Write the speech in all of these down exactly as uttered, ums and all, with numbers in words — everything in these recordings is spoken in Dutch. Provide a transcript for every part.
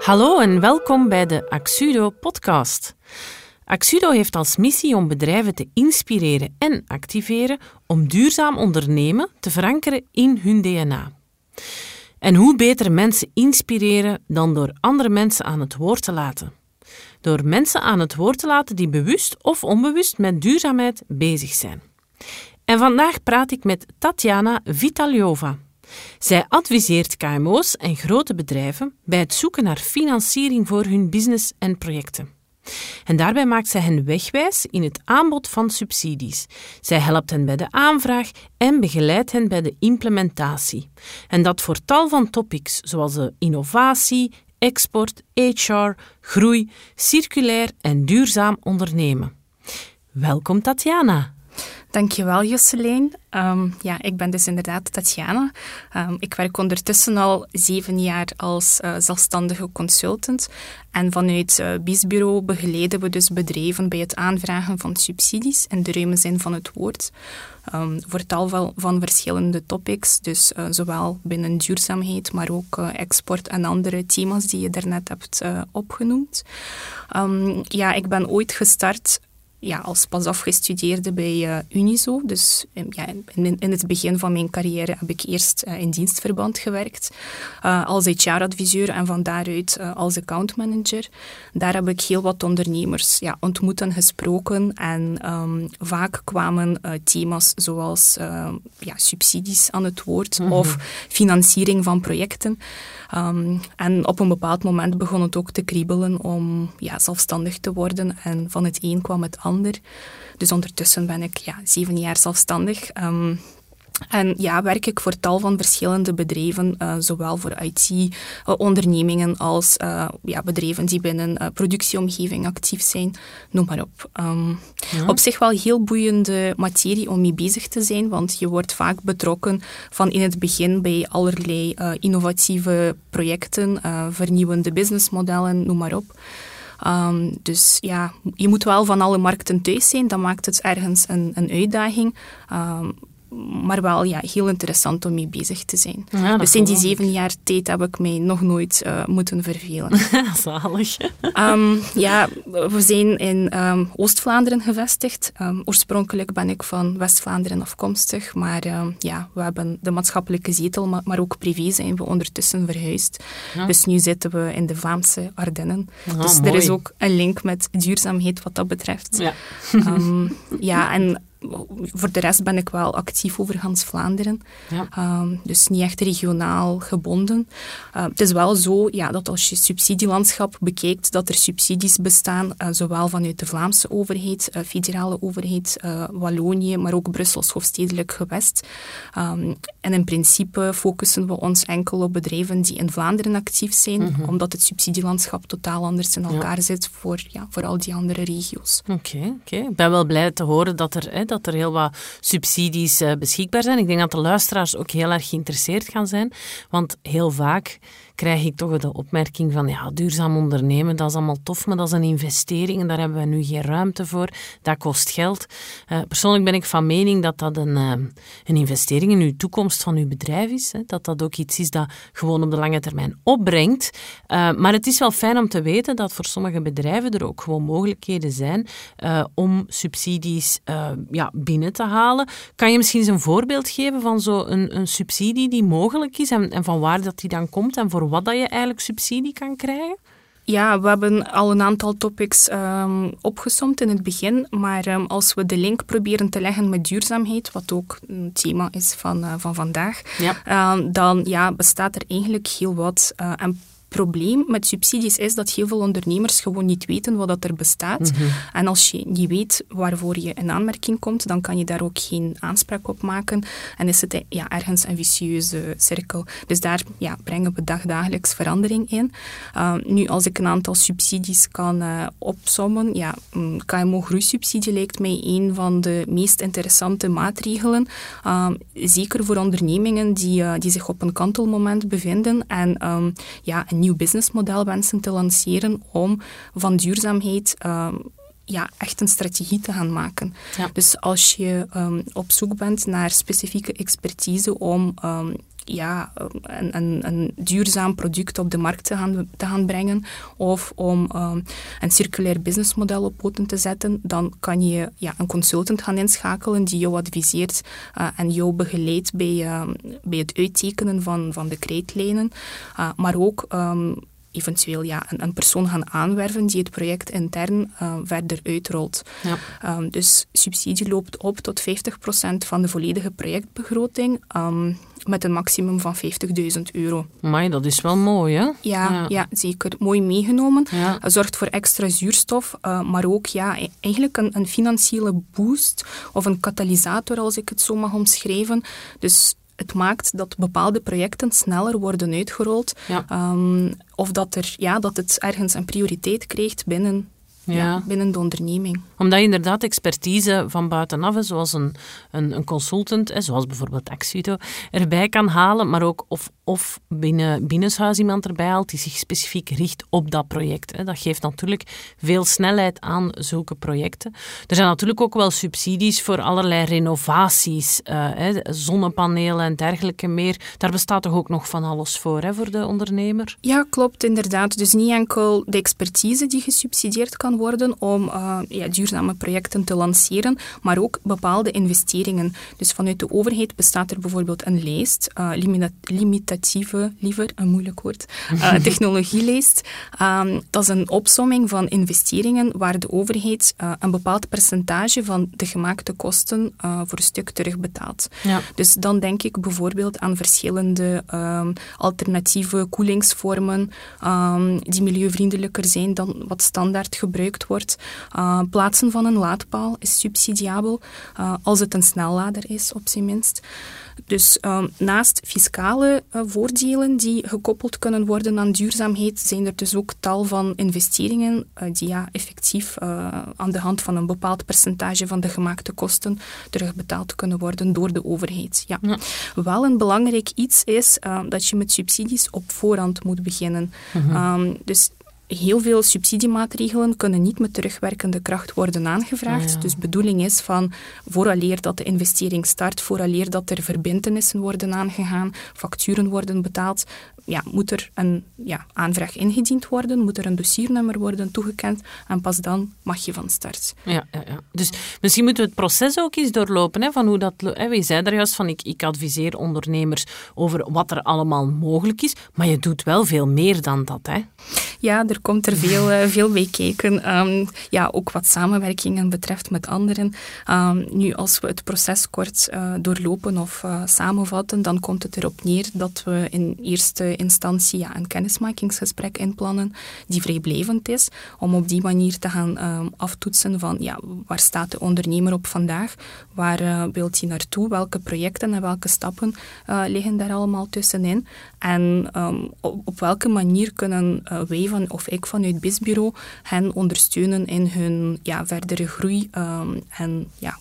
Hallo en welkom bij de Axudo-podcast. Axudo heeft als missie om bedrijven te inspireren en activeren om duurzaam ondernemen te verankeren in hun D N A. En hoe beter mensen inspireren dan door andere mensen aan het woord te laten. Door mensen aan het woord te laten die bewust of onbewust met duurzaamheid bezig zijn. En vandaag praat ik met Tatjana Vitaljova. Zij adviseert K M O's en grote bedrijven bij het zoeken naar financiering voor hun business en projecten. En daarbij maakt zij hen wegwijs in het aanbod van subsidies. Zij helpt hen bij de aanvraag en begeleidt hen bij de implementatie. En dat voor tal van topics zoals de innovatie, export, H R, groei, circulair en duurzaam ondernemen. Welkom Tatjana. Dankjewel, Josselijn. Um, ja, ik ben dus inderdaad Tatjana. Um, ik werk ondertussen al zeven jaar als uh, zelfstandige consultant. En vanuit uh, B I S-bureau begeleiden we dus bedrijven bij het aanvragen van subsidies in de ruime zin van het woord. Um, voor tal van, van verschillende topics, dus uh, zowel binnen duurzaamheid, maar ook uh, export en andere thema's die je daarnet hebt uh, opgenoemd. Um, ja, ik ben ooit gestart Ja, als pas afgestudeerde bij uh, Unizo. Dus um, ja, in, in het begin van mijn carrière heb ik eerst uh, in dienstverband gewerkt uh, als H R-adviseur en van daaruit uh, als accountmanager. Daar heb ik heel wat ondernemers ja, ontmoet en gesproken en um, vaak kwamen uh, thema's zoals uh, ja, subsidies aan het woord mm-hmm. of financiering van projecten. Um, en op een bepaald moment begon het ook te kriebelen om ja, zelfstandig te worden en van het een kwam het ander. Dus ondertussen ben ik ja, zeven jaar zelfstandig. Um, en ja, werk ik voor tal van verschillende bedrijven, uh, zowel voor I T-ondernemingen uh, als uh, ja, bedrijven die binnen uh, productieomgeving actief zijn, noem maar op. Um, ja. Op zich wel heel boeiende materie om mee bezig te zijn, want je wordt vaak betrokken van in het begin bij allerlei uh, innovatieve projecten, uh, vernieuwende businessmodellen, noem maar op. Um, dus ja, je moet wel van alle markten thuis zijn, dat maakt het ergens een, een uitdaging. Um, maar wel ja, heel interessant om mee bezig te zijn. Ja, dus in die zeven ik. jaar tijd heb ik mij nog nooit uh, moeten vervelen. Zalig. Um, ja, we zijn in um, Oost-Vlaanderen gevestigd. Um, oorspronkelijk ben ik van West-Vlaanderen afkomstig, maar um, ja, we hebben de maatschappelijke zetel, maar, maar ook privé zijn we ondertussen verhuisd. Ja. Dus nu zitten we in de Vlaamse Ardennen. Oh, dus mooi. Er is ook een link met duurzaamheid wat dat betreft. Ja, um, ja en voor de rest ben ik wel actief over gans Vlaanderen. Ja. Um, dus niet echt regionaal gebonden. Uh, het is wel zo ja, dat als je subsidielandschap bekijkt, dat er subsidies bestaan, uh, zowel vanuit de Vlaamse overheid, uh, federale overheid, uh, Wallonië, maar ook Brussels hoofdstedelijk gewest. Um, en in principe focussen we ons enkel op bedrijven die in Vlaanderen actief zijn, mm-hmm. omdat het subsidielandschap totaal anders in elkaar ja. zit voor, ja, voor al die andere regio's. Oké, okay, okay. Ik ben wel blij te horen dat er... Hè, dat er heel wat subsidies uh, beschikbaar zijn. Ik denk dat de luisteraars ook heel erg geïnteresseerd gaan zijn, want heel vaak krijg ik toch de opmerking van ja, duurzaam ondernemen, dat is allemaal tof, maar dat is een investering en daar hebben we nu geen ruimte voor. Dat kost geld. Uh, persoonlijk ben ik van mening dat dat een, uh, een investering in uw toekomst van uw bedrijf is. Hè. Dat dat ook iets is dat gewoon op de lange termijn opbrengt. Uh, maar het is wel fijn om te weten dat voor sommige bedrijven er ook gewoon mogelijkheden zijn uh, om subsidies uh, ja, binnen te halen. Kan je misschien eens een voorbeeld geven van zo'n een subsidie die mogelijk is en, en van waar dat die dan komt en voor wat dat je eigenlijk subsidie kan krijgen? Ja, we hebben al een aantal topics um, opgesomd in het begin, maar um, als we de link proberen te leggen met duurzaamheid, wat ook een thema is van, uh, van vandaag, ja. um, dan ja, bestaat er eigenlijk heel wat. Uh, en probleem met subsidies is dat heel veel ondernemers gewoon niet weten wat dat er bestaat. Mm-hmm. En als je niet weet waarvoor je in aanmerking komt, dan kan je daar ook geen aanspraak op maken. En is het ja, ergens een vicieuze cirkel. Dus daar ja, brengen we dagdagelijks verandering in. Uh, nu, als ik een aantal subsidies kan uh, opsommen, ja, K M O-groeisubsidie lijkt mij een van de meest interessante maatregelen. Uh, zeker voor ondernemingen die, uh, die zich op een kantelmoment bevinden en um, ja, een nieuw businessmodel wensen te lanceren om van duurzaamheid uh, ja, echt een strategie te gaan maken. Ja. Dus als je um, op zoek bent naar specifieke expertise om um, ja, een, een, een duurzaam product op de markt te gaan, te gaan brengen of om um, een circulair businessmodel op poten te zetten, dan kan je ja, een consultant gaan inschakelen die jou adviseert uh, en jou begeleidt bij, uh, bij het uittekenen van, van de krijtlijnen, uh, maar ook um, eventueel ja, een, een persoon gaan aanwerven die het project intern uh, verder uitrolt. Ja. Um, dus subsidie loopt op tot vijftig procent van de volledige projectbegroting, um, met een maximum van vijftigduizend euro. Amai, dat is wel mooi, hè? Ja, ja. ja zeker. Mooi meegenomen. Ja. Zorgt voor extra zuurstof, uh, maar ook ja, eigenlijk een, een financiële boost of een katalysator, als ik het zo mag omschrijven. Dus het maakt dat bepaalde projecten sneller worden uitgerold. Ja. Um, of dat, er, ja, dat het ergens een prioriteit krijgt binnen, ja. Ja, binnen de onderneming. Omdat je inderdaad expertise van buitenaf, zoals een, een, een consultant, zoals bijvoorbeeld Axudo, erbij kan halen, maar ook of, of binnen binnenshuis iemand erbij haalt die zich specifiek richt op dat project. Dat geeft natuurlijk veel snelheid aan zulke projecten. Er zijn natuurlijk ook wel subsidies voor allerlei renovaties, uh, zonnepanelen en dergelijke meer. Daar bestaat toch ook nog van alles voor, hè, voor de ondernemer? Ja, klopt, inderdaad. Dus niet enkel de expertise die gesubsidieerd kan worden om uh, ja, duurzame projecten te lanceren, maar ook bepaalde investeringen. Dus vanuit de overheid bestaat er bijvoorbeeld een lijst, uh, limita- limitatieve, liever, een moeilijk woord, uh, technologielijst. Um, dat is een opsomming van investeringen waar de overheid uh, een bepaald percentage van de gemaakte kosten uh, voor een stuk terugbetaalt. Ja. Dus dan denk ik bijvoorbeeld aan verschillende um, alternatieve koelingsvormen um, die milieuvriendelijker zijn dan wat standaard gebruikt wordt. Uh, plaatsen van een laadpaal is subsidiabel, uh, als het een snellader is, op zijn minst. Dus um, naast fiscale uh, voordelen die gekoppeld kunnen worden aan duurzaamheid, zijn er dus ook tal van investeringen uh, die ja, effectief uh, aan de hand van een bepaald percentage van de gemaakte kosten terugbetaald kunnen worden door de overheid. Ja. Ja. Wel een belangrijk iets is uh, dat je met subsidies op voorhand moet beginnen. Mm-hmm. Um, dus heel veel subsidiemaatregelen kunnen niet met terugwerkende kracht worden aangevraagd. Ja, ja. Dus de bedoeling is van, vooraleer dat de investering start, vooraleer dat er verbintenissen worden aangegaan, facturen worden betaald, ja, moet er een ja, aanvraag ingediend worden, moet er een dossiernummer worden toegekend en pas dan mag je van start. Ja, ja, ja. Dus misschien moeten we het proces ook eens doorlopen, hè, van hoe dat... Hè, je zei daar juist van, ik, ik adviseer ondernemers over wat er allemaal mogelijk is, maar je doet wel veel meer dan dat, hè? Ja, er komt er veel, uh, veel bij kijken. Um, ja, ook wat samenwerkingen betreft met anderen. Um, nu, als we het proces kort uh, doorlopen of uh, samenvatten, dan komt het erop neer dat we in eerste instantie ja, een kennismakingsgesprek inplannen die vrijblijvend is, om op die manier te gaan um, aftoetsen van ja, waar staat de ondernemer op vandaag, waar uh, wilt hij naartoe, welke projecten en welke stappen uh, liggen daar allemaal tussenin en um, op, op welke manier kunnen uh, wij van, of ik vanuit BISbureau hen ondersteunen in hun ja, verdere groei um, en ja,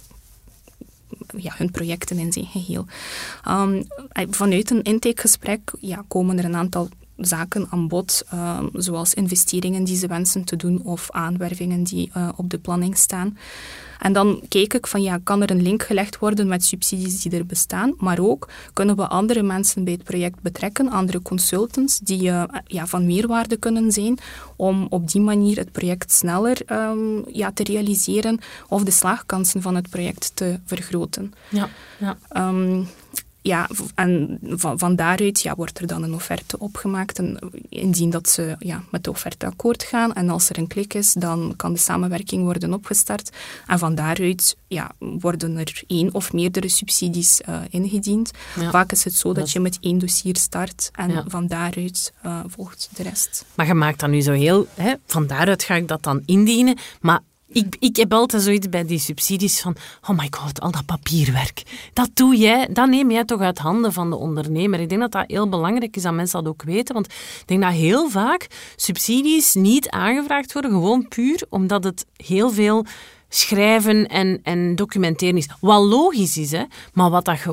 ja, hun projecten in zijn geheel. Um, vanuit een intakegesprek ja, komen er een aantal zaken aan bod, um, zoals investeringen die ze wensen te doen of aanwervingen die uh, op de planning staan. En dan kijk ik van, ja, kan er een link gelegd worden met subsidies die er bestaan, maar ook kunnen we andere mensen bij het project betrekken, andere consultants die uh, ja, van meerwaarde kunnen zijn, om op die manier het project sneller um, ja, te realiseren of de slaagkansen van het project te vergroten. Ja, ja. Um, Ja, en van, van daaruit ja, wordt er dan een offerte opgemaakt. En indien dat ze ja, met de offerte akkoord gaan en als er een klik is, dan kan de samenwerking worden opgestart. En van daaruit ja, worden er één of meerdere subsidies uh, ingediend. Ja. Vaak is het zo dat, dat je met één dossier start en ja. van daaruit uh, volgt de rest. Maar je maakt dat nu zo heel... Hè, van daaruit ga ik dat dan indienen, maar... Ik, ik heb altijd zoiets bij die subsidies van, oh my god, al dat papierwerk. Dat doe jij, dat neem jij toch uit handen van de ondernemer. Ik denk dat dat heel belangrijk is dat mensen dat ook weten, want ik denk dat heel vaak subsidies niet aangevraagd worden, gewoon puur omdat het heel veel schrijven en, en documenteren is. Wat logisch is, hè, maar wat dat gewoon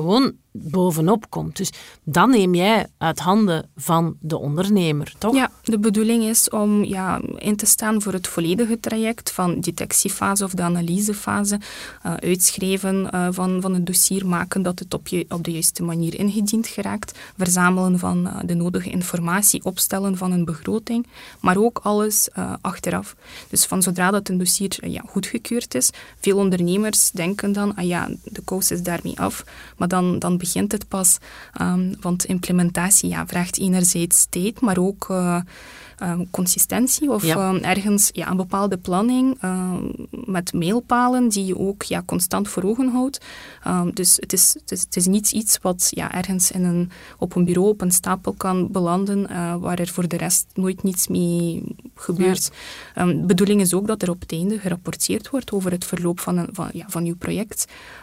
bovenop komt. Dus dat neem jij uit handen van de ondernemer, toch? Ja, de bedoeling is om ja, in te staan voor het volledige traject van detectiefase of de analysefase, uh, uitschrijven uh, van, van het dossier, maken dat het op, je, op de juiste manier ingediend geraakt, verzamelen van uh, de nodige informatie, opstellen van een begroting, maar ook alles uh, achteraf. Dus van zodra dat een dossier uh, ja, goedgekeurd is, veel ondernemers denken dan, ah ja, de kous is daarmee af, maar dan, dan begint het pas, um, want implementatie ja, vraagt enerzijds tijd, maar ook uh, uh, consistentie of ja. uh, ergens ja, een bepaalde planning uh, met mijlpalen die je ook ja, constant voor ogen houdt. Uh, dus het is, het, is, het is niet iets wat ja, ergens in een, op een bureau, op een stapel kan belanden, uh, waar er voor de rest nooit niets mee gebeurt. Ja. Um, de bedoeling is ook dat er op het einde gerapporteerd wordt over het verloop van, een, van, ja, van uw project.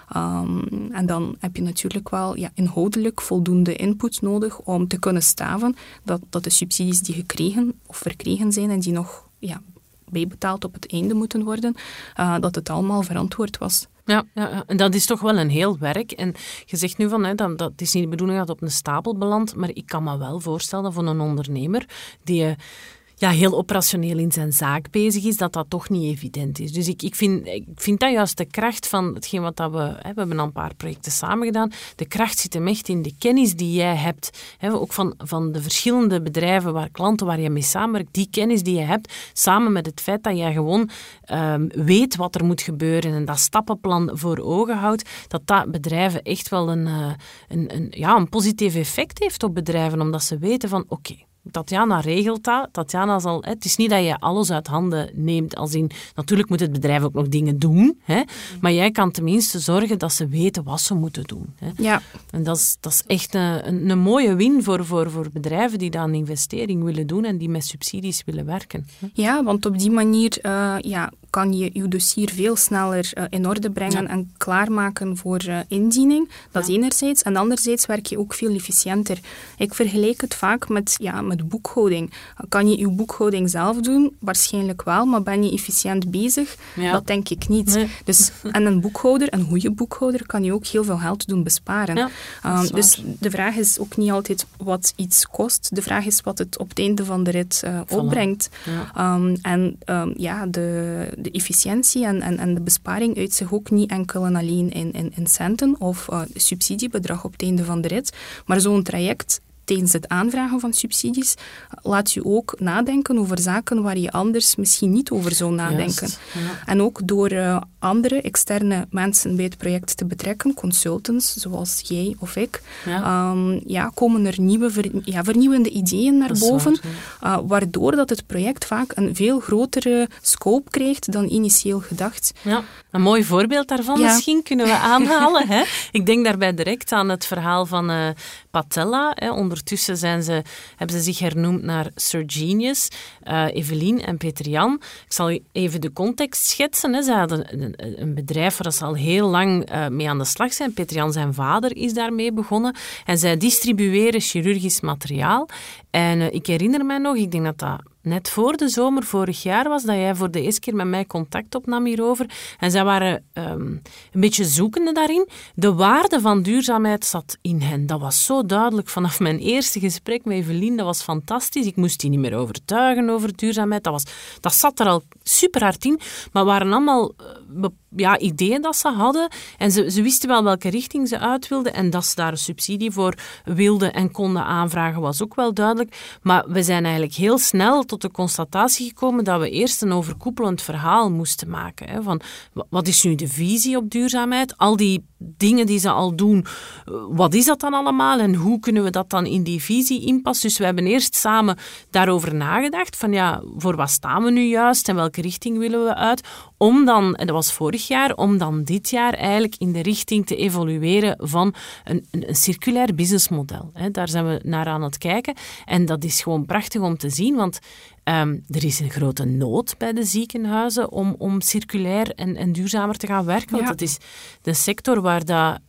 Um, en dan heb je natuurlijk wel ja, inhoudelijk voldoende input nodig om te kunnen staven dat, dat de subsidies die gekregen of verkregen zijn en die nog ja, bijbetaald op het einde moeten worden, uh, dat het allemaal verantwoord was. Ja, ja, ja, en dat is toch wel een heel werk. En je zegt nu van, hè, dat, dat is niet de bedoeling dat het op een stapel belandt, maar ik kan me wel voorstellen dat voor een ondernemer die uh, ja, heel operationeel in zijn zaak bezig is, dat dat toch niet evident is. Dus ik, ik, vind, ik vind dat juist de kracht van hetgeen wat dat we... Hè, we hebben al een paar projecten samen gedaan. De kracht zit hem echt in de kennis die jij hebt. Hè, ook van, van de verschillende bedrijven, waar, klanten waar je mee samenwerkt. Die kennis die je hebt, samen met het feit dat jij gewoon um, weet wat er moet gebeuren en dat stappenplan voor ogen houdt, dat dat bedrijven echt wel een, uh, een, een, ja, een positief effect heeft op bedrijven, omdat ze weten van, oké, okay, Tatjana regelt dat. Tatjana zal, hè, het is niet dat je alles uit handen neemt. Als in, natuurlijk moet het bedrijf ook nog dingen doen. Hè, maar jij kan tenminste zorgen dat ze weten wat ze moeten doen. Hè. Ja. En dat is, dat is echt een, een, een mooie win voor, voor, voor bedrijven die dan een investering willen doen en die met subsidies willen werken. Hè. Ja, want op die manier uh, ja, kan je je dossier veel sneller uh, in orde brengen ja. en klaarmaken voor uh, indiening. Dat ja. is enerzijds. En anderzijds werk je ook veel efficiënter. Ik vergelijk het vaak met... Ja, met de boekhouding. Kan je je boekhouding zelf doen? Waarschijnlijk wel, maar ben je efficiënt bezig? Ja. Dat denk ik niet. Nee. Dus, en een boekhouder, een goede boekhouder, kan je ook heel veel geld doen besparen. Ja, um, dus de vraag is ook niet altijd wat iets kost. De vraag is wat het op het einde van de rit uh, opbrengt. Ja. Um, en um, ja, de, de efficiëntie en, en, en de besparing uit zich ook niet enkel en alleen in, in, in centen of uh, subsidiebedrag op het einde van de rit, maar zo'n traject tijdens het aanvragen van subsidies laat je ook nadenken over zaken waar je anders misschien niet over zou nadenken. Just, ja. En ook door uh, andere externe mensen bij het project te betrekken, consultants zoals jij of ik, ja. Um, ja, komen er nieuwe ver, ja, vernieuwende ideeën naar boven, waar, uh, waardoor dat het project vaak een veel grotere scope krijgt dan initieel gedacht. Ja. Een mooi voorbeeld daarvan ja. misschien kunnen we aanhalen. Hè? Ik denk daarbij direct aan het verhaal van uh, Patella. Hè. Ondertussen zijn ze, hebben ze zich hernoemd naar Sir Genius, uh, Evelien en Peter Jan. Ik zal even de context schetsen. Hè. Ze hadden een, een bedrijf waar ze al heel lang uh, mee aan de slag zijn. Peter Jan, zijn vader, is daarmee begonnen. En zij distribueren chirurgisch materiaal. En uh, ik herinner mij nog, ik denk dat dat net voor de zomer vorig jaar was, dat jij voor de eerste keer met mij contact opnam hierover. En zij waren um, een beetje zoekende daarin. De waarde van duurzaamheid zat in hen. Dat was zo duidelijk vanaf mijn eerste gesprek met Evelien. Dat was fantastisch. Ik moest die niet meer overtuigen over duurzaamheid. Dat, was, dat zat er al super hard in. Maar het waren allemaal uh, ja, ideeën dat ze hadden. En ze, ze wisten wel welke richting ze uit wilden. En dat ze daar een subsidie voor wilden en konden aanvragen, was ook wel duidelijk. Maar we zijn eigenlijk heel snel tot de constatatie gekomen dat we eerst een overkoepelend verhaal moesten maken. Hè, van, wat is nu de visie op duurzaamheid? Al die dingen die ze al doen, wat is dat dan allemaal? En hoe kunnen we dat dan in die visie inpassen? Dus we hebben eerst samen daarover nagedacht, van ja, voor wat staan we nu juist en welke richting willen we uit? Om dan, en dat was vorig jaar, om dan dit jaar eigenlijk in de richting te evolueren van een, een, een circulair businessmodel. Hè, daar zijn we naar aan het kijken. En dat is gewoon prachtig om te zien, want Um, er is een grote nood bij de ziekenhuizen om, om circulair en, en duurzamer te gaan werken. Ja. Want dat is de sector waar dat,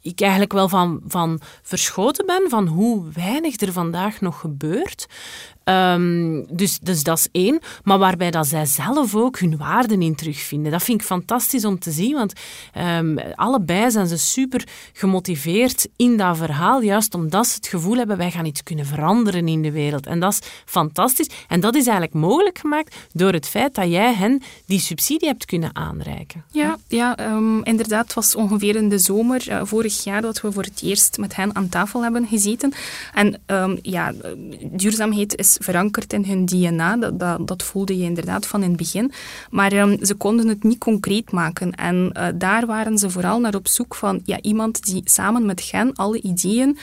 ik eigenlijk wel van, van verschoten ben van hoe weinig er vandaag nog gebeurt. Um, dus, dus dat is één. Maar waarbij dat zij zelf ook hun waarden in terugvinden. Dat vind ik fantastisch om te zien, want um, allebei zijn ze super gemotiveerd in dat verhaal, juist omdat ze het gevoel hebben, wij gaan iets kunnen veranderen in de wereld. En dat is fantastisch. En dat is eigenlijk mogelijk gemaakt door het feit dat jij hen die subsidie hebt kunnen aanreiken. Ja, ja um, inderdaad. Het was ongeveer in de zomer uh, vorig jaar dat we voor het eerst met hen aan tafel hebben gezeten. En um, ja, duurzaamheid is verankerd in hun D N A. Dat, dat, dat voelde je inderdaad van in het begin. Maar um, ze konden het niet concreet maken. En uh, daar waren ze vooral naar op zoek van ja, iemand die samen met hen alle ideeën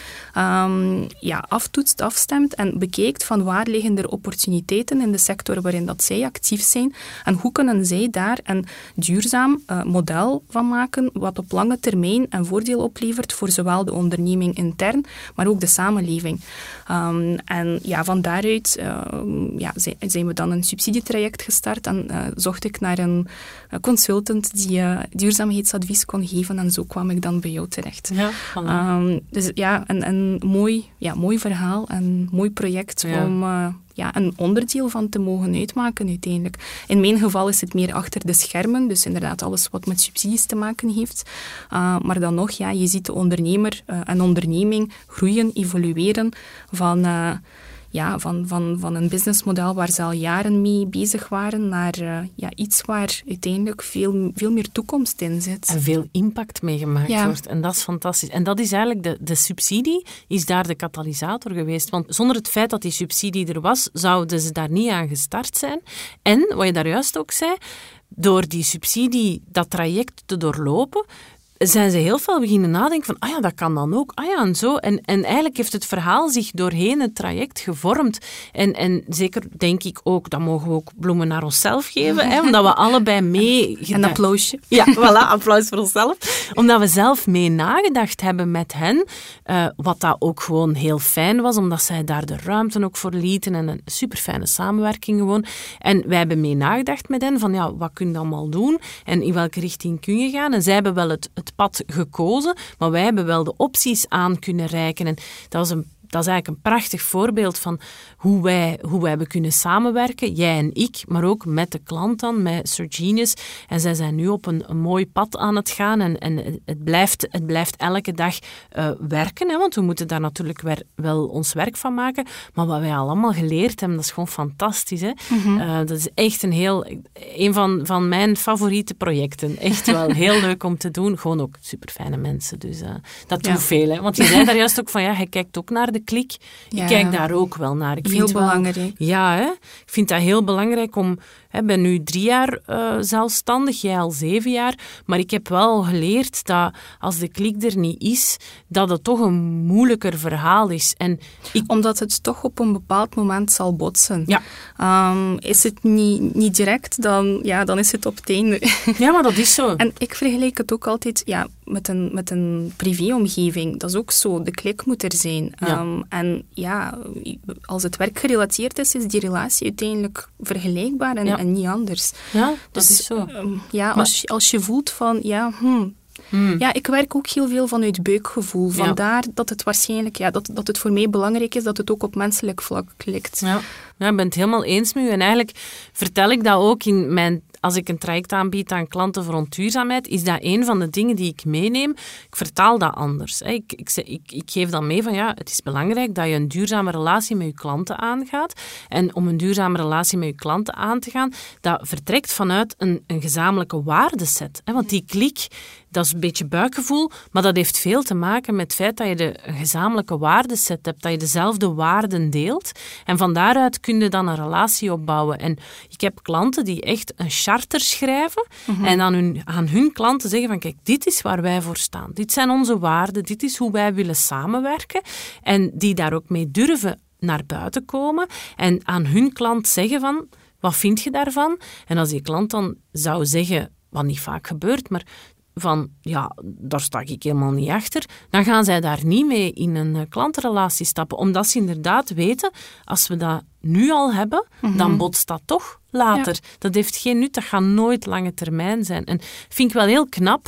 um, ja, aftoetst, afstemt en bekijkt van waar liggen er opportuniteiten in de sector waarin dat zij actief zijn en hoe kunnen zij daar een duurzaam uh, model van maken wat op lange termijn een voordeel oplevert voor zowel de onderneming intern, maar ook de samenleving. Um, en ja, van daaruit uh, ja, zijn we dan een subsidietraject gestart en uh, zocht ik naar een, een consultant die uh, duurzaamheidsadvies kon geven en zo kwam ik dan bij jou terecht. Ja, um, dus ja, een, een mooi, ja, mooi verhaal, een mooi project ja. om uh, ja, een onderdeel van te mogen uitmaken uiteindelijk. In mijn geval is het meer achter de schermen, dus inderdaad alles wat met subsidies te maken heeft. Uh, maar dan nog, ja, je ziet de ondernemer uh, en onderneming groeien, evolueren van... Uh, Ja, van, van, van een businessmodel waar ze al jaren mee bezig waren naar uh, ja, iets waar uiteindelijk veel, veel meer toekomst in zit. En veel impact mee gemaakt ja. wordt. En dat is fantastisch. En dat is eigenlijk, de, de subsidie is daar de katalysator geweest. Want zonder het feit dat die subsidie er was, zouden ze daar niet aan gestart zijn. En, wat je daar juist ook zei, door die subsidie dat traject te doorlopen, zijn ze heel veel beginnen nadenken van, ah ja, dat kan dan ook, ah ja, en zo. En, en eigenlijk heeft het verhaal zich doorheen het traject gevormd. En, en zeker denk ik ook, dat mogen we ook bloemen naar onszelf geven, hè, omdat we allebei mee... Een applausje. Ja, voilà, applaus voor onszelf. Omdat we zelf mee nagedacht hebben met hen, uh, wat dat ook gewoon heel fijn was, omdat zij daar de ruimte ook voor lieten en een super fijne samenwerking gewoon. En wij hebben mee nagedacht met hen van, ja, wat kun je allemaal doen en in welke richting kun je gaan? En zij hebben wel het, het pad gekozen, maar wij hebben wel de opties aan kunnen reiken. En dat was een Dat is eigenlijk een prachtig voorbeeld van hoe wij, hoe wij hebben kunnen samenwerken, jij en ik, maar ook met de klant dan, met Sir Genius. En zij zijn nu op een, een mooi pad aan het gaan en, en het, blijft, het blijft elke dag uh, werken, hè, want we moeten daar natuurlijk weer, wel ons werk van maken. Maar wat wij allemaal geleerd hebben, dat is gewoon fantastisch. Hè? Mm-hmm. Uh, dat is echt een heel, een van, van mijn favoriete projecten. Echt wel heel leuk om te doen. Gewoon ook superfijne mensen. Dus uh, dat doet ja. veel. Hè? Want je zei daar juist ook van, ja, je kijkt ook naar de klik. Ik ja. kijk daar ook wel naar. Ik heel vind belangrijk. Wel, ja, hè? Ik vind dat heel belangrijk om... Ik ben nu drie jaar uh, zelfstandig, jij al zeven jaar. Maar ik heb wel geleerd dat als de klik er niet is, dat het toch een moeilijker verhaal is. En ik... Omdat het toch op een bepaald moment zal botsen. Ja. Um, is het niet, niet direct, dan, ja, dan is het op het einde. Ja, maar dat is zo. En ik vergelijk het ook altijd ja, met een, met een privéomgeving. Dat is ook zo. De klik moet er zijn. Ja. Um, en ja, als het werkgerelateerd is, is die relatie uiteindelijk vergelijkbaar en, ja. en niet anders. Ja, dat dus, is zo. Um, ja, maar... als, je, als je voelt van, ja, hmm, Hmm. Ja, ik werk ook heel veel vanuit buikgevoel. Vandaar ja. dat het waarschijnlijk, ja, dat, dat het voor mij belangrijk is dat het ook op menselijk vlak klikt. Ja, ja ik ben het helemaal eens met u. En eigenlijk vertel ik dat ook in mijn... Als ik een traject aanbied aan klanten rond duurzaamheid, is dat een van de dingen die ik meeneem. Ik vertaal dat anders. Ik, ik, ik, ik geef dan mee van, ja, het is belangrijk dat je een duurzame relatie met je klanten aangaat. En om een duurzame relatie met je klanten aan te gaan, dat vertrekt vanuit een, een gezamenlijke waardeset. Want die klik, dat is een beetje buikgevoel, maar dat heeft veel te maken met het feit dat je de, een gezamenlijke waardeset hebt, dat je dezelfde waarden deelt. En van daaruit kun je dan een relatie opbouwen. En ik heb klanten die echt een charter schrijven mm-hmm. en aan hun, aan hun klanten zeggen van, kijk, dit is waar wij voor staan. Dit zijn onze waarden, dit is hoe wij willen samenwerken. En die daar ook mee durven naar buiten komen en aan hun klant zeggen van, wat vind je daarvan? En als die klant dan zou zeggen, wat niet vaak gebeurt, maar van, ja, daar sta ik helemaal niet achter, dan gaan zij daar niet mee in een klantenrelatie stappen. Omdat ze inderdaad weten, als we dat nu al hebben, mm-hmm. dan botst dat toch later. Ja. Dat heeft geen nut, dat gaat nooit lange termijn zijn. En vind ik wel heel knap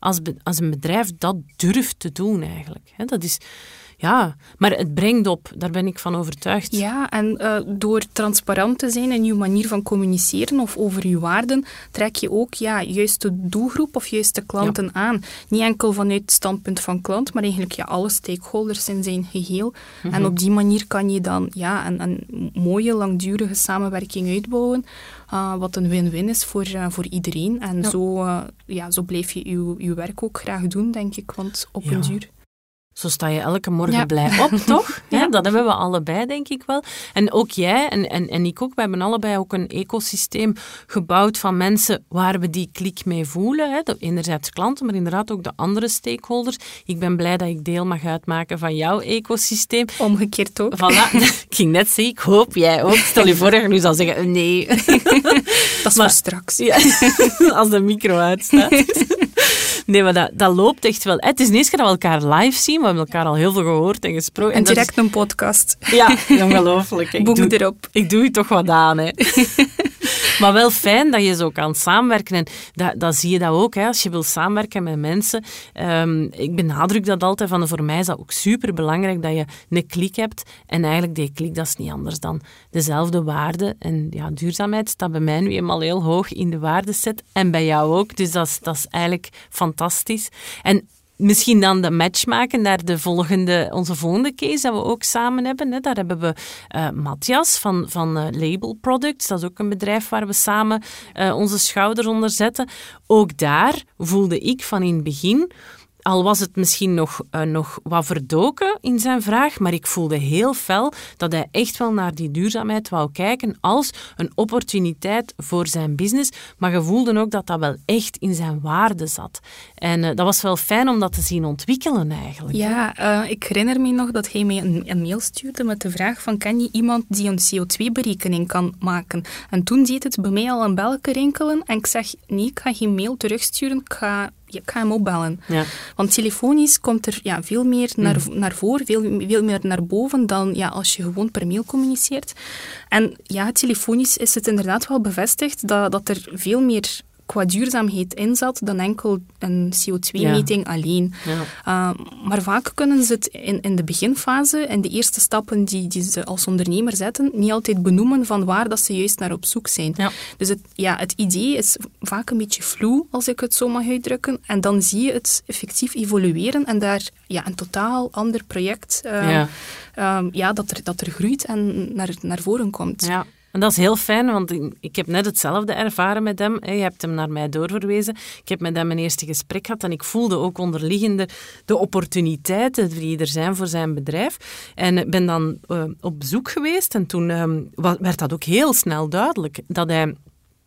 als, be, als een bedrijf dat durft te doen eigenlijk. He, dat is... Ja, maar het brengt op. Daar ben ik van overtuigd. Ja, en uh, door transparant te zijn in je manier van communiceren of over je waarden, trek je ook ja, juist de doelgroep of juist de klanten ja. aan. Niet enkel vanuit het standpunt van klant, maar eigenlijk ja, alle stakeholders in zijn geheel. Mm-hmm. En op die manier kan je dan ja, een, een mooie, langdurige samenwerking uitbouwen, uh, wat een win-win is voor, uh, voor iedereen. En ja. Zo, uh, ja, zo blijf je je, je werk ook graag doen, denk ik, want op ja. een duur... Zo sta je elke morgen ja. blij op, toch? Ja, ja, dat hebben we allebei, denk ik wel. En ook jij en, en, en ik ook, we hebben allebei ook een ecosysteem gebouwd van mensen waar we die klik mee voelen. Hè. De, enerzijds klanten, maar inderdaad ook de andere stakeholders. Ik ben blij dat ik deel mag uitmaken van jouw ecosysteem. Omgekeerd ook. Voilà. Ik ging net zeggen, ik hoop jij ook. Stel je voor dat je nu zou zeggen, nee. Dat is maar, voor straks. Ja, als de micro uitstaat. Nee, maar dat, dat loopt echt wel. Het is de eerste keer dat we elkaar live zien. We hebben elkaar al heel veel gehoord en gesproken. En, en direct is... een podcast. Ja, ongelooflijk. Boem erop. Ik doe je toch wat aan, hè. Maar wel fijn dat je zo kan samenwerken. En dat, dat zie je dat ook, hè, als je wil samenwerken met mensen. Um, ik benadruk dat altijd, van voor mij is dat ook superbelangrijk dat je een klik hebt. En eigenlijk die klik, dat is niet anders dan dezelfde waarden. En ja, duurzaamheid staat bij mij nu eenmaal heel hoog in de waardeset. En bij jou ook. Dus dat is, dat is eigenlijk fantastisch. En misschien dan de match maken naar de volgende, onze volgende case dat we ook samen hebben. Hè. Daar hebben we uh, Matthias van, van uh, Label Products. Dat is ook een bedrijf waar we samen uh, onze schouders onder zetten. Ook daar voelde ik van in het begin... Al was het misschien nog, uh, nog wat verdoken in zijn vraag, maar ik voelde heel fel dat hij echt wel naar die duurzaamheid wou kijken als een opportuniteit voor zijn business. Maar je voelde ook dat dat wel echt in zijn waarde zat. En uh, dat was wel fijn om dat te zien ontwikkelen eigenlijk. Ja, uh, ik herinner me nog dat hij mij een, een mail stuurde met de vraag van, ken je iemand die een C O twee berekening kan maken? En toen deed het bij mij al een belletje rinkelen en ik zeg, nee, ik ga geen mail terugsturen, ik ga... Ik ga hem opbellen. Ja. Want telefonisch komt er ja, veel meer naar, mm. naar voren, veel, veel meer naar boven dan ja, als je gewoon per mail communiceert. En ja, telefonisch is het inderdaad wel bevestigd dat, dat er veel meer qua duurzaamheid in zat dan enkel een C O twee meting ja. alleen. Ja. Uh, maar vaak kunnen ze het in, in de beginfase, in de eerste stappen die, die ze als ondernemer zetten, niet altijd benoemen van waar dat ze juist naar op zoek zijn. Ja. Dus het, ja, het idee is vaak een beetje vloe, als ik het zo mag uitdrukken. En dan zie je het effectief evolueren en daar ja, een totaal ander project uh, ja. Uh, ja, dat, er, dat er groeit en naar, naar voren komt. Ja. En dat is heel fijn, want ik heb net hetzelfde ervaren met hem. Je hebt hem naar mij doorverwezen. Ik heb met hem een eerste gesprek gehad en ik voelde ook onderliggende de opportuniteiten die er zijn voor zijn bedrijf. En ben dan uh, op bezoek geweest en toen uh, werd dat ook heel snel duidelijk dat hij...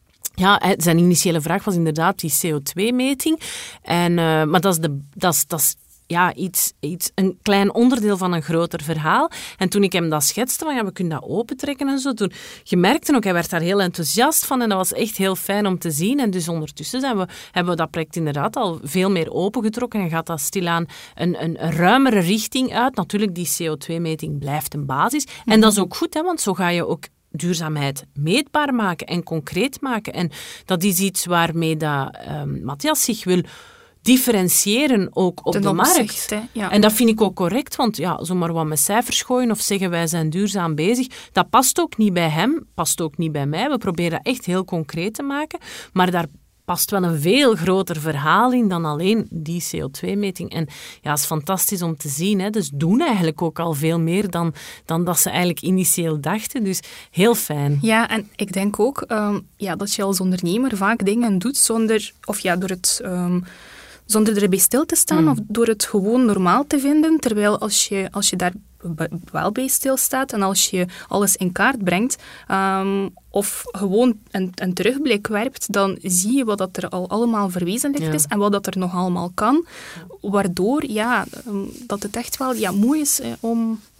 Ja, zijn initiële vraag was inderdaad die C O twee meting. En, uh, maar dat is... De, dat is, dat is Ja, iets, iets, een klein onderdeel van een groter verhaal. En toen ik hem dat schetste, van ja, we kunnen dat opentrekken en zo, toen je merkte ook, hij werd daar heel enthousiast van en dat was echt heel fijn om te zien. En dus ondertussen zijn we, hebben we dat project inderdaad al veel meer opengetrokken en gaat dat stilaan een, een, een ruimere richting uit. Natuurlijk, die C O twee meting blijft een basis. Mm-hmm. En dat is ook goed, hè, want zo ga je ook duurzaamheid meetbaar maken en concreet maken. En dat is iets waarmee dat, um, Matthias zich wil differentiëren ook op Ten de opzicht, markt. Hè, ja. En dat vind ik ook correct, want ja, zomaar wat met cijfers gooien of zeggen wij zijn duurzaam bezig, dat past ook niet bij hem, past ook niet bij mij. We proberen dat echt heel concreet te maken, maar daar past wel een veel groter verhaal in dan alleen die C O twee meting. En ja, het is fantastisch om te zien. Hè. Dus doen eigenlijk ook al veel meer dan, dan dat ze eigenlijk initieel dachten. Dus heel fijn. Ja, en ik denk ook um, ja, dat je als ondernemer vaak dingen doet zonder, of ja, door het... Um, zonder erbij stil te staan mm. of door het gewoon normaal te vinden. Terwijl als je, als je daar wel bij stilstaat en als je alles in kaart brengt um, of gewoon een, een terugblik werpt, dan zie je wat dat er al allemaal verwezenlijkt ja. is en wat dat er nog allemaal kan. Waardoor ja, um, dat het echt wel ja, mooi is eh, om...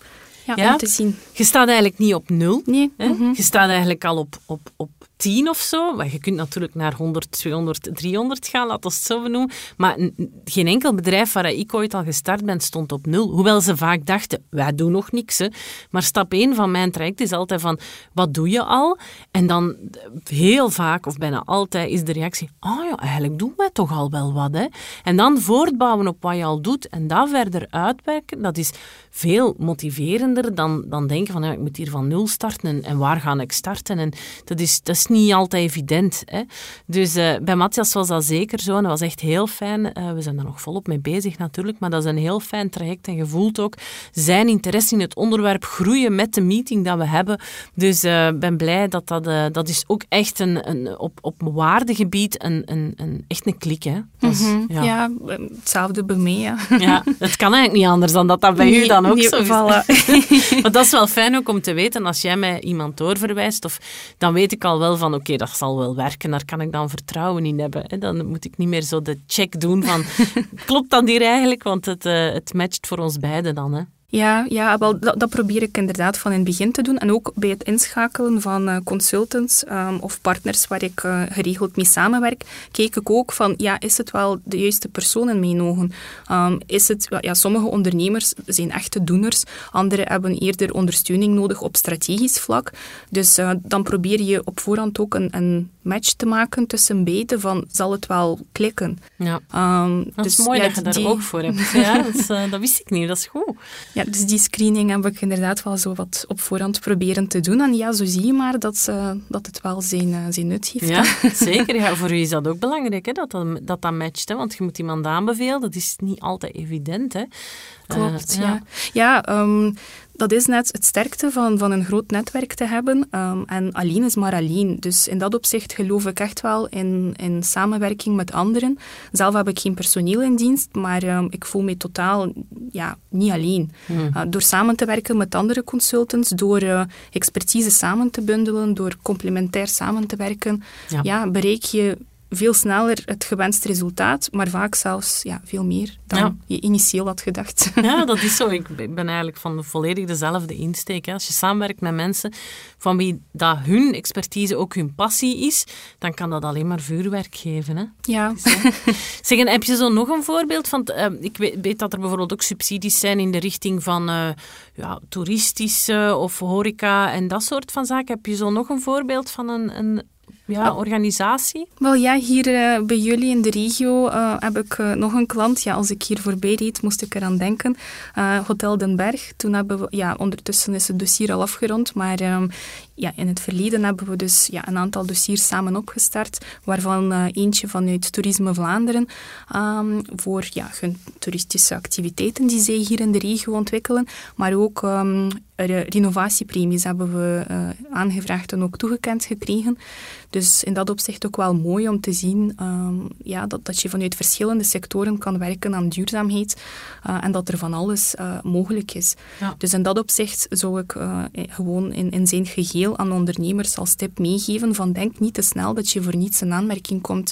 ja, ja, om te zien. Je staat eigenlijk niet op nul. Nee. Hè? Mm-hmm. Je staat eigenlijk al op, op, op tien of zo. Maar je kunt natuurlijk naar honderd, tweehonderd, driehonderd gaan, laten we het zo benoemen. Maar n- geen enkel bedrijf waar ik ooit al gestart ben, stond op nul. Hoewel ze vaak dachten, wij doen nog niks. Hè. Maar stap één van mijn traject is altijd van, wat doe je al? En dan heel vaak, of bijna altijd, is de reactie, oh ja, eigenlijk doen wij toch al wel wat. Hè. En dan voortbouwen op wat je al doet en dat verder uitwerken, dat is veel motiverender dan, dan denken van, ja, ik moet hier van nul starten en, en waar ga ik starten? En dat is, dat is niet altijd evident. Hè. Dus uh, bij Matthias was dat zeker zo en dat was echt heel fijn. Uh, we zijn daar nog volop mee bezig natuurlijk, maar dat is een heel fijn traject en je voelt ook zijn interesse in het onderwerp groeien met de meeting dat we hebben. Dus ik uh, ben blij dat dat, uh, dat is ook echt een, een, op, op waardegebied een, een, een, echt een klik. Hè. Dat is, mm-hmm. ja. ja, hetzelfde bij mij. Ja. Ja, het kan eigenlijk niet anders dan dat dat bij nee, u dan ook nee, zo is. Voilà. Maar dat is wel fijn ook om te weten, als jij mij iemand doorverwijst, of, dan weet ik al wel van, oké, okay, dat zal wel werken, daar kan ik dan vertrouwen in hebben. Hè. Dan moet ik niet meer zo de check doen van, klopt dat hier eigenlijk? Want het, uh, het matcht voor ons beiden dan, hè. Ja, ja wel, dat, dat probeer ik inderdaad van in het begin te doen. En ook bij het inschakelen van uh, consultants um, of partners waar ik uh, geregeld mee samenwerk, kijk ik ook van, ja, is het wel de juiste persoon in mijn ogen? Um, is het, ja, sommige ondernemers zijn echte doeners, anderen hebben eerder ondersteuning nodig op strategisch vlak. Dus uh, dan probeer je op voorhand ook een, een match te maken tussen beiden van, zal het wel klikken? Ja. Um, dat dus, is mooi ja, dat je daar die... ook voor hebt. Ja, dat, is, uh, dat wist ik niet, dat is goed. Ja, dus die screening heb ik inderdaad wel zo wat op voorhand proberen te doen. En ja, zo zie je maar dat, uh, dat het wel zijn, uh, zijn nut heeft. Ja, zeker. Ja, voor u is dat ook belangrijk, hè, dat, dat, dat dat matcht. Hè, want je moet iemand aanbevelen, dat is niet altijd evident. Hè. Klopt, uh, ja. Ja, ja um, dat is net het sterkte van, van een groot netwerk te hebben. Um, en alleen is maar alleen. Dus in dat opzicht geloof ik echt wel in, in samenwerking met anderen. Zelf heb ik geen personeel in dienst, maar um, ik voel me totaal ja, niet alleen. Hmm. Uh, door samen te werken met andere consultants, door uh, expertise samen te bundelen, door complementair samen te werken, ja. Ja, bereik je veel sneller het gewenste resultaat, maar vaak zelfs ja, veel meer dan ja. je initieel had gedacht. Ja, dat is zo. Ik ben eigenlijk van volledig dezelfde insteek. Hè. Als je samenwerkt met mensen van wie dat hun expertise ook hun passie is, dan kan dat alleen maar vuurwerk geven. Hè. Ja. Dus, hè. Zeg, en heb je zo nog een voorbeeld? Want uh, ik weet, weet dat er bijvoorbeeld ook subsidies zijn in de richting van uh, ja, toeristische of horeca en dat soort van zaken. Heb je zo nog een voorbeeld van een... een Ja, organisatie? Wel ja, hier uh, bij jullie in de regio uh, heb ik uh, nog een klant. Ja, als ik hier voorbij reed, moest ik eraan denken. Uh, Hotel Den Berg. Toen hebben we, ja, ondertussen is het dossier al afgerond, maar um, ja, in het verleden hebben we dus ja, een aantal dossiers samen opgestart, waarvan uh, eentje vanuit Toerisme Vlaanderen um, voor ja, hun toeristische activiteiten die zij hier in de regio ontwikkelen, maar ook um, renovatiepremies hebben we uh, aangevraagd en ook toegekend gekregen. Dus in dat opzicht ook wel mooi om te zien um, ja, dat, dat je vanuit verschillende sectoren kan werken aan duurzaamheid uh, en dat er van alles uh, mogelijk is. Ja. Dus in dat opzicht zou ik uh, gewoon in, in zijn geheel aan ondernemers als tip meegeven van denk niet te snel dat je voor niets in aanmerking komt.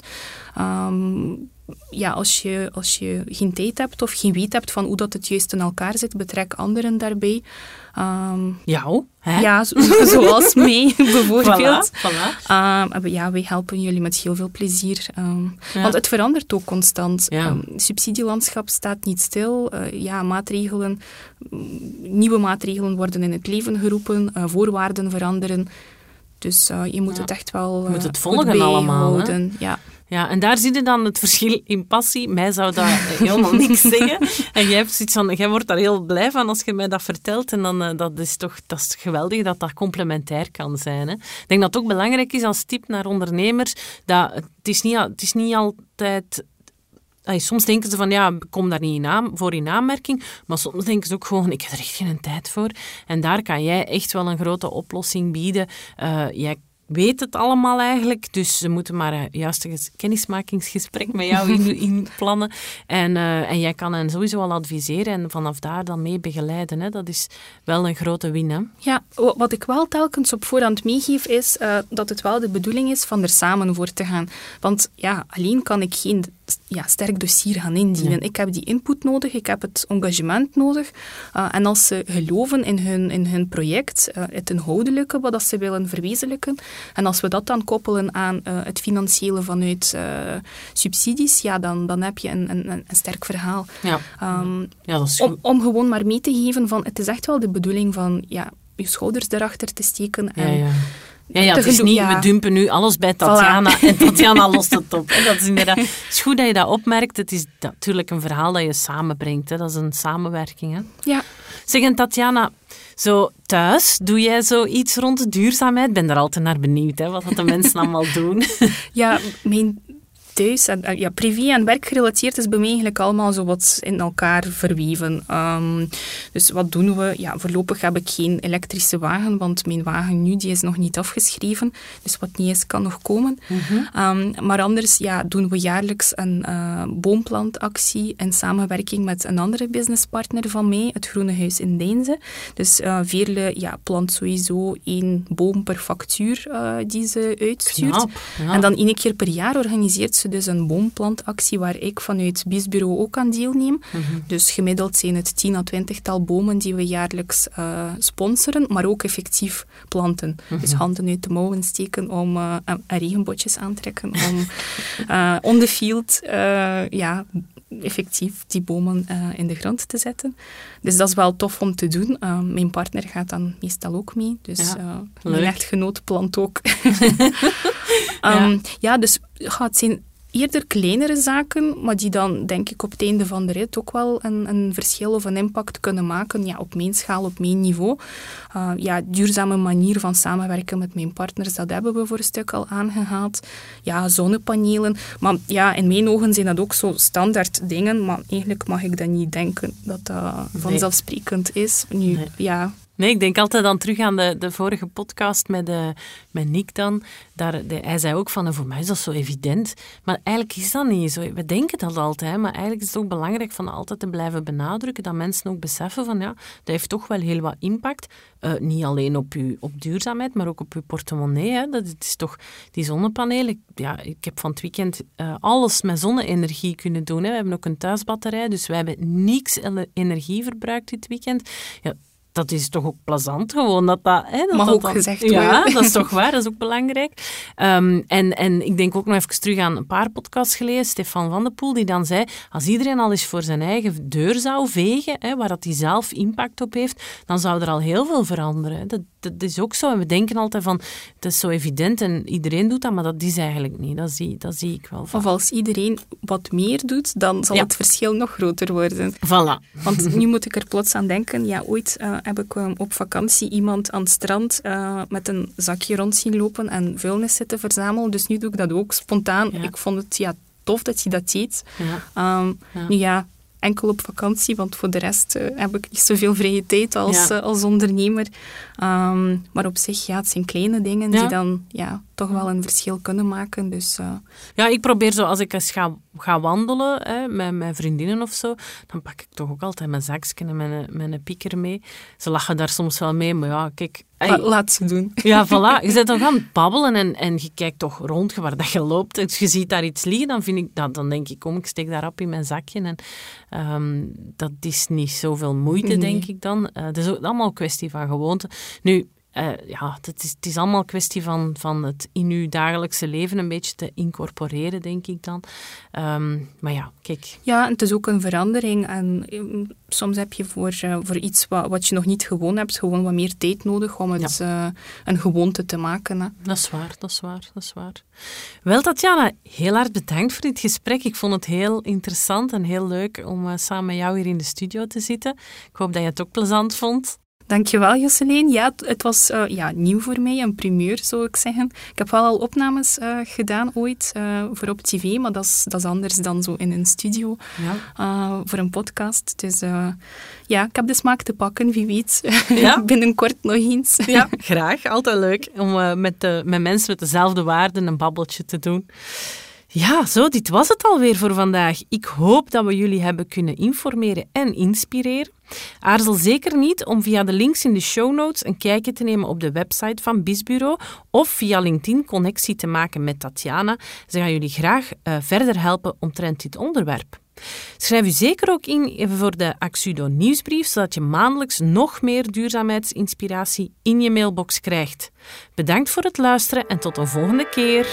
Um, Ja, als je, als je geen tijd hebt of geen weet hebt van hoe dat het juist in elkaar zit, betrek anderen daarbij. Um, Jou? Hè? Ja, zo, zoals mij bijvoorbeeld. Voilà, voilà. Um, ja, wij helpen jullie met heel veel plezier. Um, ja. Want het verandert ook constant. Ja. Um, subsidielandschap staat niet stil. Uh, ja, maatregelen, nieuwe maatregelen worden in het leven geroepen, uh, voorwaarden veranderen. Dus uh, je moet ja. het echt wel uh, je moet het volgen allemaal. Hè? Ja. Ja, en daar zie je dan het verschil in passie. Mij zou dat helemaal niks zeggen. En jij, hebt zoiets van, jij wordt daar heel blij van als je mij dat vertelt. En dan, uh, dat is toch dat is geweldig dat dat complementair kan zijn. Hè. Ik denk dat het ook belangrijk is als tip naar ondernemers. Dat het, is niet, het is niet altijd... Ay, soms denken ze van, ja, ik kom daar niet in aan, voor in aanmerking. Maar soms denken ze ook gewoon, ik heb er echt geen tijd voor. En daar kan jij echt wel een grote oplossing bieden. Uh, jij weet het allemaal eigenlijk, dus ze moeten maar een juiste kennismakingsgesprek met jou in, in plannen. En, uh, en jij kan hen sowieso al adviseren en vanaf daar dan mee begeleiden. Hè. Dat is wel een grote win. Hè. Ja, wat ik wel telkens op voorhand meegeef, is uh, dat het wel de bedoeling is van er samen voor te gaan. Want ja, alleen kan ik geen ja, sterk dossier gaan indienen. Ja. Ik heb die input nodig, ik heb het engagement nodig. Uh, en als ze geloven in hun, in hun project, uh, het inhoudelijke, wat dat ze willen verwezenlijken, en als we dat dan koppelen aan uh, het financiële vanuit uh, subsidies, ja, dan, dan heb je een, een, een sterk verhaal. Ja. Um, ja, dat is om, om gewoon maar mee te geven van, het is echt wel de bedoeling van, ja, je schouders erachter te steken en... Ja, ja. Ja, ja, het is niet, ja. we dumpen nu alles bij Tatjana voilà. En Tatjana lost het op. Hè. Dat is inderdaad, het is goed dat je dat opmerkt. Het is natuurlijk een verhaal dat je samenbrengt. Hè. Dat is een samenwerking. Hè. Ja. Zeg, en Tatjana, zo thuis, doe jij zoiets rond de duurzaamheid? Ik ben er altijd naar benieuwd, hè, wat dat de mensen allemaal doen. Ja, mijn... thuis, en, ja, privé en werkgerelateerd is bij mij eigenlijk allemaal zo wat in elkaar verweven. Um, dus wat doen we? Ja, voorlopig heb ik geen elektrische wagen, want mijn wagen nu die is nog niet afgeschreven. Dus wat niet is, kan nog komen. Mm-hmm. Um, maar anders ja, doen we jaarlijks een uh, boomplantactie in samenwerking met een andere businesspartner van mij, het Groene Huis in Deinze. Dus uh, Veerle ja, plant sowieso één boom per factuur uh, die ze uitstuurt. Knap, ja. En dan één keer per jaar organiseert ze dus een boomplantactie waar ik vanuit Biesbureau ook aan deelneem. Mm-hmm. Dus gemiddeld zijn het tien à twintigtal bomen die we jaarlijks uh, sponsoren, maar ook effectief planten. Mm-hmm. Dus handen uit de mouwen steken om uh, en regenbotjes aantrekken, om uh, on the field uh, ja, effectief die bomen uh, in de grond te zetten. Dus dat is wel tof om te doen. Uh, mijn partner gaat dan meestal ook mee. Dus ja, uh, mijn echtgenoot plant ook. um, ja. ja, dus het zijn eerder kleinere zaken, maar die dan, denk ik, op het einde van de rit ook wel een, een verschil of een impact kunnen maken. Ja, op mijn schaal, op mijn niveau. Uh, ja, duurzame manier van samenwerken met mijn partners, dat hebben we voor een stuk al aangehaald. Ja, zonnepanelen. Maar ja, in mijn ogen zijn dat ook zo standaard dingen, maar eigenlijk mag ik dat niet denken dat dat nee. vanzelfsprekend is. Nu, nee. ja... Nee, ik denk altijd dan terug aan de, de vorige podcast met, de, met Nick dan. Daar, de, hij zei ook van, voor mij is dat zo evident. Maar eigenlijk is dat niet zo. We denken dat altijd, maar eigenlijk is het ook belangrijk van altijd te blijven benadrukken dat mensen ook beseffen van, ja, dat heeft toch wel heel wat impact. Uh, niet alleen op, uw, op duurzaamheid, maar ook op uw portemonnee. Hè. Dat is toch die zonnepanelen. Ja, ik heb van het weekend uh, alles met zonne-energie kunnen doen. Hè. We hebben ook een thuisbatterij, dus wij hebben niks energie verbruikt dit weekend. Ja, dat is toch ook plezant gewoon. Dat dat, hè, dat mag dat ook dan, gezegd worden. Ja, dat is toch waar. Dat is ook belangrijk. Um, en, en ik denk ook nog even terug aan een paar podcasts geleden. Stefan van de Poel, die dan zei, als iedereen al eens voor zijn eigen deur zou vegen, hè, waar dat hij zelf impact op heeft, dan zou er al heel veel veranderen. Dat, dat is ook zo. En we denken altijd van, het is zo evident en iedereen doet dat, maar dat is eigenlijk niet. Dat zie, dat zie ik wel van. Of als iedereen wat meer doet, dan zal ja. het verschil nog groter worden. Voilà. Want nu moet ik er plots aan denken, ja, ooit uh, heb ik um, op vakantie iemand aan het strand uh, met een zakje rond zien lopen en vuilnis zitten verzamelen. Dus nu doe ik dat ook spontaan. Ja. Ik vond het ja, tof dat je dat deed. Ja. Um, ja. Nu ja, enkel op vakantie, want voor de rest uh, heb ik niet zoveel vrije tijd als, ja. uh, als ondernemer. Um, maar op zich, ja, het zijn kleine dingen ja. die dan ja, toch wel een verschil kunnen maken. Dus, uh... Ja, ik probeer zo, als ik eens ga, ga wandelen hè, met mijn vriendinnen of zo, dan pak ik toch ook altijd mijn zakje en mijn, mijn pieker mee. Ze lachen daar soms wel mee, maar ja, kijk... Hey. Laat ze doen. Ja, voilà. Je bent dan gaan babbelen en, en je kijkt toch rond waar dat je loopt. Dus je ziet daar iets liggen, dan, vind ik, dat, dan denk ik, kom, ik steek daar op in mijn zakje. En, um, dat is niet zoveel moeite, nee. denk ik dan. Uh, het is ook allemaal een kwestie van gewoonte. Nu, uh, ja, het is, het is allemaal een kwestie van, van het in uw dagelijkse leven een beetje te incorporeren, denk ik dan. Um, maar ja, kijk. Ja, het is ook een verandering. En um, soms heb je voor, uh, voor iets wat, wat je nog niet gewoon hebt, gewoon wat meer tijd nodig om het ja. uh, een gewoonte te maken. Hè. Dat is waar, dat is waar, dat is waar. Wel, Tatjana, heel hard bedankt voor dit gesprek. Ik vond het heel interessant en heel leuk om uh, samen met jou hier in de studio te zitten. Ik hoop dat je het ook plezant vond. Dankjewel, Josselijn. Ja, het, het was uh, ja, nieuw voor mij, een primeur, zou ik zeggen. Ik heb wel al opnames uh, gedaan ooit uh, voor op tv, maar dat is, dat is anders dan zo in een studio ja. uh, voor een podcast. Dus uh, ja, ik heb de smaak te pakken, wie weet. Ja? Binnenkort nog eens. Ja, graag. Altijd leuk om uh, met, de, met mensen met dezelfde waarden een babbeltje te doen. Ja, zo, dit was het alweer voor vandaag. Ik hoop dat we jullie hebben kunnen informeren en inspireren. Aarzel zeker niet om via de links in de show notes een kijkje te nemen op de website van BizBureau of via LinkedIn connectie te maken met Tatjana. Ze gaan jullie graag uh, verder helpen omtrent dit onderwerp. Schrijf u zeker ook in voor de Axudo nieuwsbrief, zodat je maandelijks nog meer duurzaamheidsinspiratie in je mailbox krijgt. Bedankt voor het luisteren en tot een volgende keer.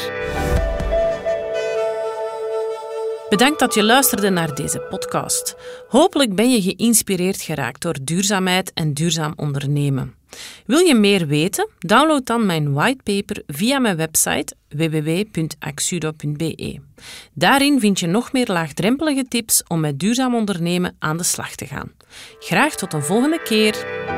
Bedankt dat je luisterde naar deze podcast. Hopelijk ben je geïnspireerd geraakt door duurzaamheid en duurzaam ondernemen. Wil je meer weten? Download dan mijn whitepaper via mijn website w w w punt axudo punt b e. Daarin vind je nog meer laagdrempelige tips om met duurzaam ondernemen aan de slag te gaan. Graag tot een volgende keer.